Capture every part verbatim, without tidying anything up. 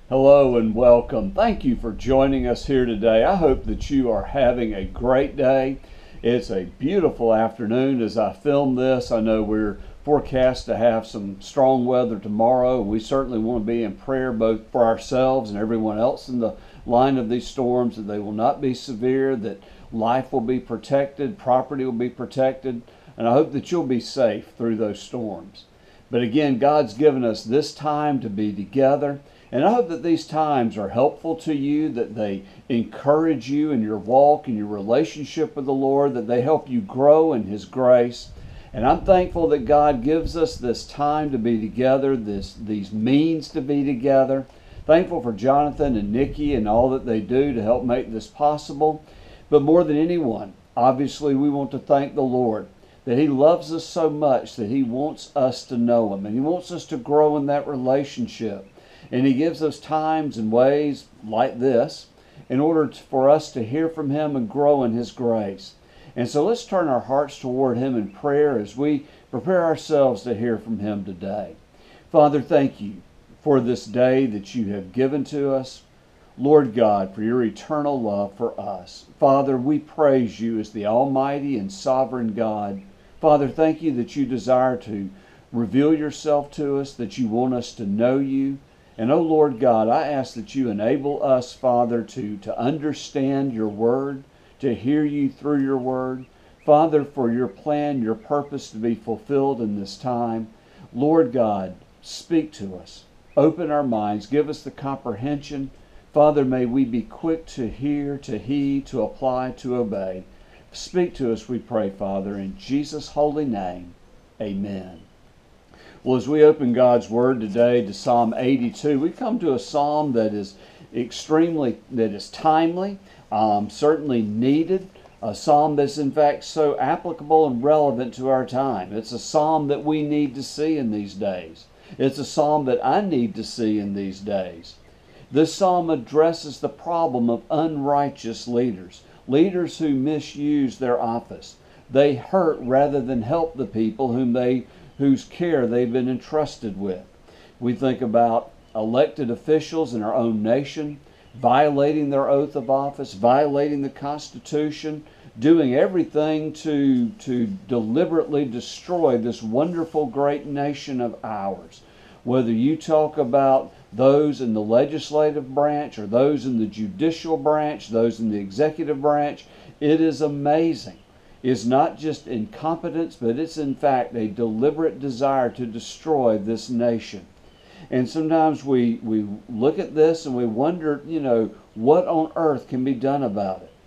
Hello and welcome. Thank you for joining us here today. I hope that you are having a great day. It's a beautiful afternoon as I film this. I know we're forecast to have some strong weather tomorrow. We certainly want to be in prayer both for ourselves and everyone else in the line of these storms, that they will not be severe, that life will be protected, property will be protected, and I hope that you'll be safe through those storms. But again, God's given us this time to be together. And I hope that these times are helpful to you, that they encourage you in your walk and your relationship with the Lord, that they help you grow in His grace. And I'm thankful that God gives us this time to be together, this these means to be together. Thankful for Jonathan and Nikki and all that they do to help make this possible. But more than anyone, obviously we want to thank the Lord that He loves us so much that He wants us to know Him and He wants us to grow in that relationship. And He gives us times and ways like this in order to, for us to hear from Him and grow in His grace. And so let's turn our hearts toward Him in prayer as we prepare ourselves to hear from Him today. Father, thank you for this day that you have given to us. Lord God, for your eternal love for us. Father, we praise you as the Almighty and Sovereign God. Father, thank you that you desire to reveal yourself to us, that you want us to know you. And, oh Lord God, I ask that you enable us, Father, to, to understand your word, to hear you through your word. Father, for your plan, your purpose to be fulfilled in this time. Lord God, speak to us. Open our minds. Give us the comprehension. Father, may we be quick to hear, to heed, to apply, to obey. Speak to us, we pray, Father, in Jesus' holy name. Amen. Well, as we open God's Word today to Psalm eighty-two, we come to a psalm that is extremely, that is timely, um, certainly needed, a psalm that's in fact so applicable and relevant to our time. It's a psalm that we need to see in these days. It's a psalm that I need to see in these days. This psalm addresses the problem of unrighteous leaders, leaders who misuse their office. They hurt rather than help the people whom they whose care they've been entrusted with. We think about elected officials in our own nation, violating their oath of office, violating the Constitution, doing everything to, to deliberately destroy this wonderful great nation of ours. Whether you talk about those in the legislative branch or those in the judicial branch, those in the executive branch, it is amazing. Is not just incompetence, but it's in fact a deliberate desire to destroy this nation. And sometimes we, we look at this and we wonder, you know, what on earth can be done about it?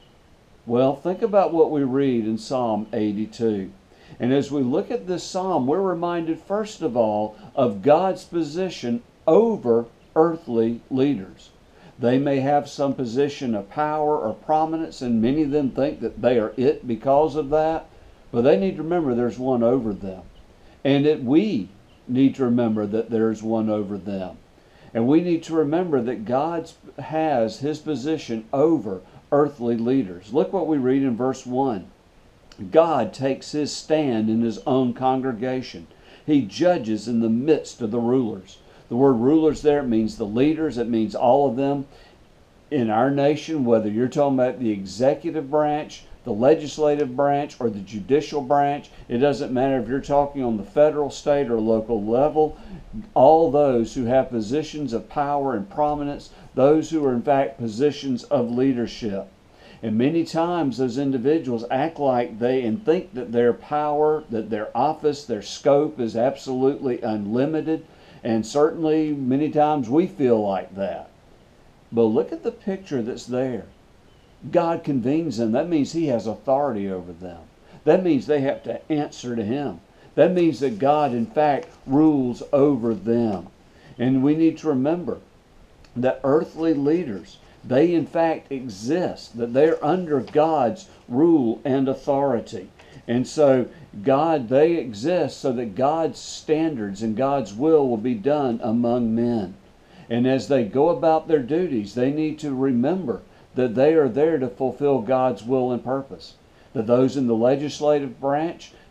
Well, think about what we read in Psalm eighty-two. And as we look at this psalm, we're reminded first of all of God's position over earthly leaders. They may have some position of power or prominence, and many of them think that they are it because of that. But they need to remember there's one over them. And that we need to remember that there's one over them. And we need to remember that God has His position over earthly leaders. Look what we read in verse one. God takes His stand in His own congregation. He judges in the midst of the rulers. The word rulers there means the leaders. It means all of them in our nation, whether you're talking about the executive branch, the legislative branch, or the judicial branch. It doesn't matter if you're talking on the federal, state, or local level. All those who have positions of power and prominence, those who are in fact positions of leadership. And many times those individuals act like they and think that their power, that their office, their scope is absolutely unlimited. And certainly many times we feel like that. But look at the picture that's there. God convenes them. That means He has authority over them. That means they have to answer to Him. That means that God in fact rules over them. And we need to remember that earthly leaders, they in fact exist, that they're under God's rule and authority. And so God, they exist so that God's standards and God's will will be done among men. And as they go about their duties, they need to remember that they are there to fulfill God's will and purpose. That those in the legislative branch,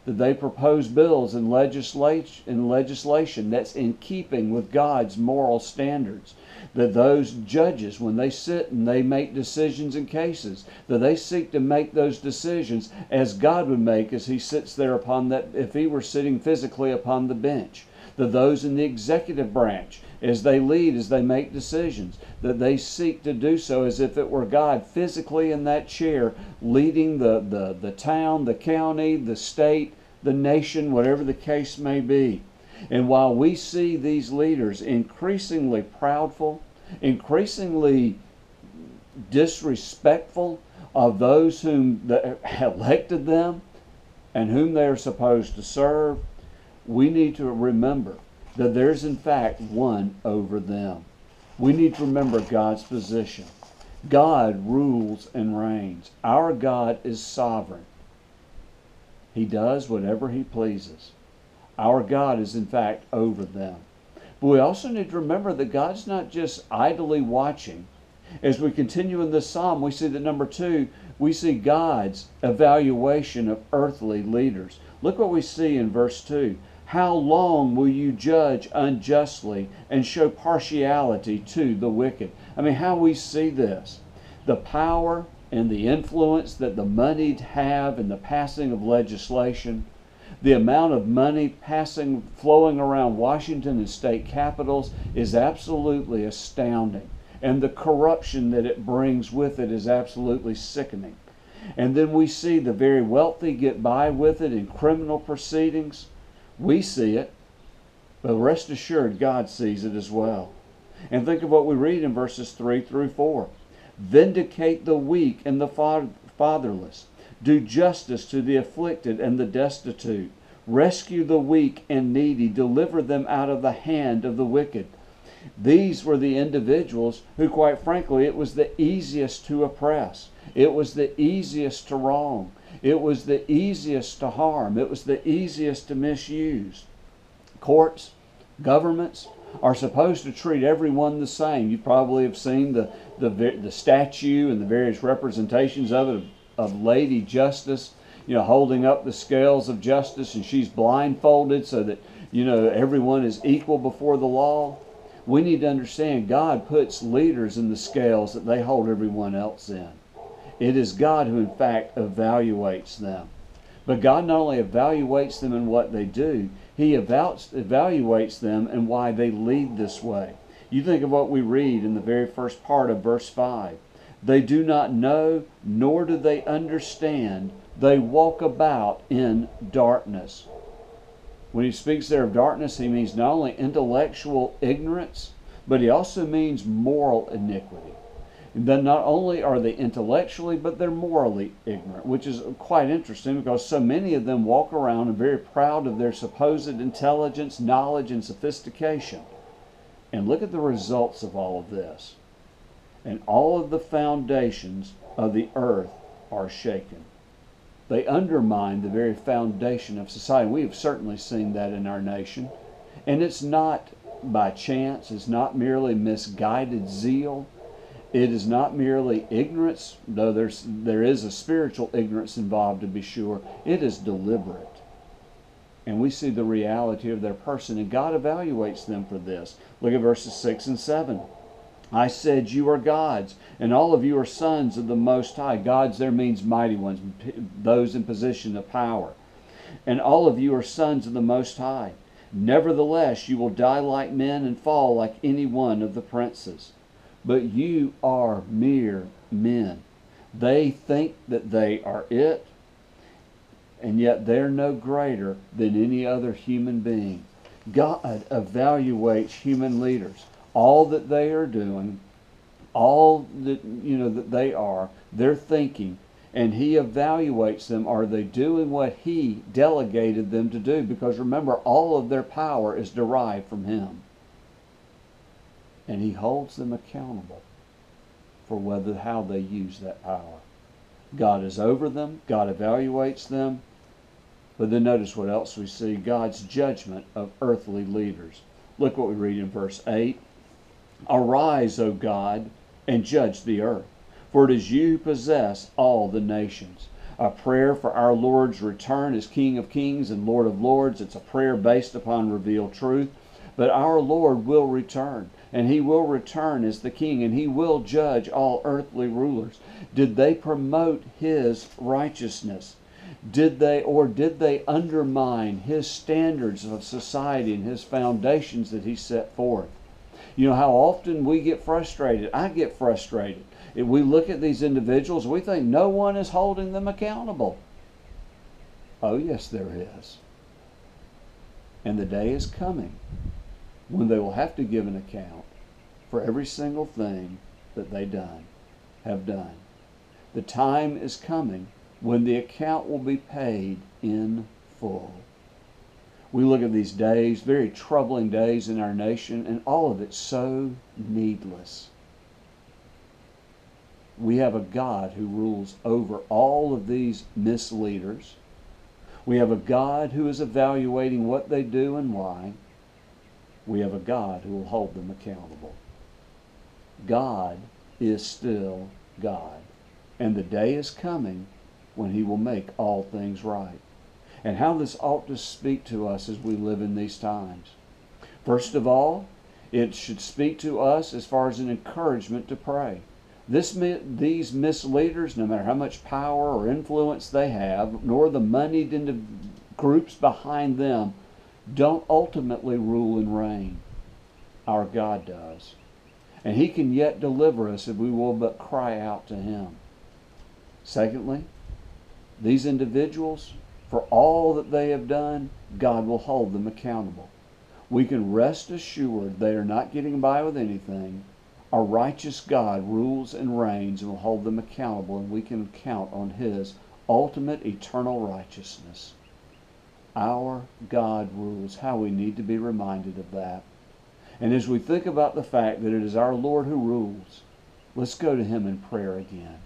that they propose bills and legislation, and legislation that's in keeping with God's moral standards. That those judges, when they sit and they make decisions in cases, that they seek to make those decisions as God would make as he sits there upon that, if he were sitting physically upon the bench. That those in the executive branch, as they lead, as they make decisions, that they seek to do so as if it were God physically in that chair, leading the, the, the town, the county, the state, the nation, whatever the case may be. And while we see these leaders increasingly proudful, increasingly disrespectful of those whom elected them and whom they are supposed to serve, we need to remember that there's in fact one over them. We need to remember God's position. God rules and reigns. Our God is sovereign. He does whatever he pleases. Our God is in fact over them. But we also need to remember that God's not just idly watching. As we continue in this psalm, we see that number two, we see God's evaluation of earthly leaders. Look what we see in verse two. How long will you judge unjustly and show partiality to the wicked? I mean, how we see this. The power and the influence that the moneyed have in the passing of legislation, the amount of money passing, flowing around Washington and state capitals is absolutely astounding. And the corruption that it brings with it is absolutely sickening. And then we see the very wealthy get by with it in criminal proceedings. We see it, but rest assured God sees it as well. And think of what we read in verses three through four. Vindicate the weak and the fatherless. Do justice to the afflicted and the destitute. Rescue the weak and needy. Deliver them out of the hand of the wicked. These were the individuals who, quite frankly, it was the easiest to oppress. It was the easiest to wrong. It was the easiest to harm. It was the easiest to misuse. Courts, governments are supposed to treat everyone the same. You probably have seen the, the, the statue and the various representations of it, of Lady Justice, you know, holding up the scales of justice, and she's blindfolded so that, you know, everyone is equal before the law. We need to understand God puts leaders in the scales that they hold everyone else in. It is God who in fact evaluates them. But God not only evaluates them in what they do, he evaluates them in why they lead this way. You think of what we read in the very first part of verse five. They do not know, nor do they understand. They walk about in darkness. When he speaks there of darkness, he means not only intellectual ignorance, but he also means moral iniquity. And then not only are they intellectually, but they're morally ignorant, which is quite interesting because so many of them walk around and very proud of their supposed intelligence, knowledge, and sophistication. And look at the results of all of this. And all of the foundations of the earth are shaken. They undermine the very foundation of society. We have certainly seen that in our nation. And it's not by chance. It's not merely misguided zeal. It is not merely ignorance, though there's, there is a spiritual ignorance involved to be sure. It is deliberate. And we see the reality of their person, and God evaluates them for this. Look at verses six and seven. I said, you are gods, and all of you are sons of the Most High. Gods there means mighty ones, those in position of power. And all of you are sons of the Most High. Nevertheless, you will die like men and fall like any one of the princes. But you are mere men. They think that they are it, and yet they're no greater than any other human being. God evaluates human leaders. All that they are doing, all that you know that they are, they're thinking, and he evaluates them. Are they doing what he delegated them to do? Because remember, all of their power is derived from him. And he holds them accountable for whether how they use that power. God is over them. God evaluates them. But then notice what else we see. God's judgment of earthly leaders. Look what we read in verse eight. Arise, O God, and judge the earth, for it is you who possess all the nations. a prayer for our Lord's return as King of Kings and Lord of Lords. It's a prayer based upon revealed truth. But our Lord will return, and He will return as the King, and He will judge all earthly rulers. Did they promote His righteousness? Did they, or did they undermine His standards of society and His foundations that He set forth? You know how often we get frustrated. I get frustrated. If we look at these individuals, we think no one is holding them accountable. Oh, yes, there is. And the day is coming when they will have to give an account for every single thing that they done, have done. The time is coming when the account will be paid in full. We look at these days, very troubling days in our nation, and all of it so needless. We have a God who rules over all of these misleaders. We have a God who is evaluating what they do and why. We have a God who will hold them accountable. God is still God, and the day is coming when He will make all things right. And how this ought to speak to us as we live in these times. First of all, it should speak to us as far as an encouragement to pray. This, these misleaders, no matter how much power or influence they have, nor the moneyed into groups behind them, don't ultimately rule and reign. Our God does. And He can yet deliver us if we will but cry out to Him. Secondly, these individuals, for all that they have done, God will hold them accountable. We can rest assured they are not getting by with anything. Our righteous God rules and reigns and will hold them accountable, and we can count on His ultimate eternal righteousness. Our God rules. How we need to be reminded of that. And as we think about the fact that it is our Lord who rules, let's go to Him in prayer again.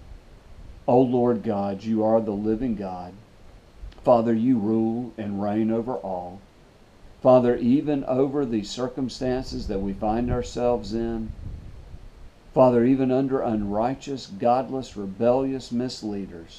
O Lord God, You are the living God. Father, You rule and reign over all. Father, even over the circumstances that we find ourselves in. Father, even under unrighteous, godless, rebellious misleaders.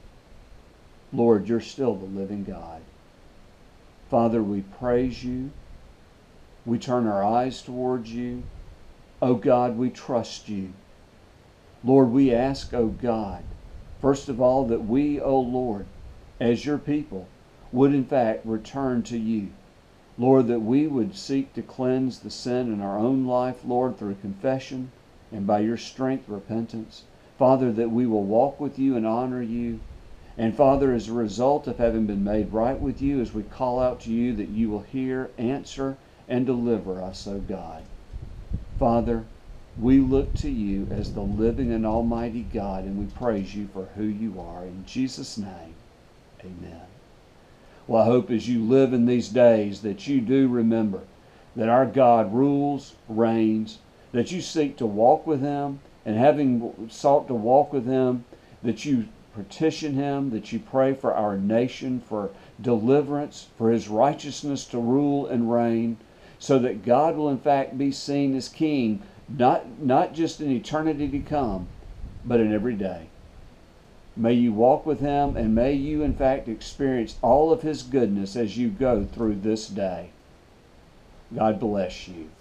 Lord, You're still the living God. Father, we praise You. We turn our eyes towards You. O God, we trust You. Lord, we ask, O God, first of all, that we, O Lord, as Your people, would in fact return to You. Lord, that we would seek to cleanse the sin in our own life, Lord, through confession and by Your strength, repentance. Father, that we will walk with You and honor You. And Father, as a result of having been made right with You, as we call out to You, that You will hear, answer, and deliver us, O God. Father, we look to You as the living and almighty God, and we praise You for who You are. In Jesus' name, amen. Well, I hope as you live in these days that you do remember that our God rules, reigns, that you seek to walk with Him, and having sought to walk with Him, that you petition Him, that you pray for our nation, for deliverance, for His righteousness to rule and reign, so that God will in fact be seen as King, not, not just in eternity to come, but in every day. May you walk with Him, and may you in fact experience all of His goodness as you go through this day. God bless you.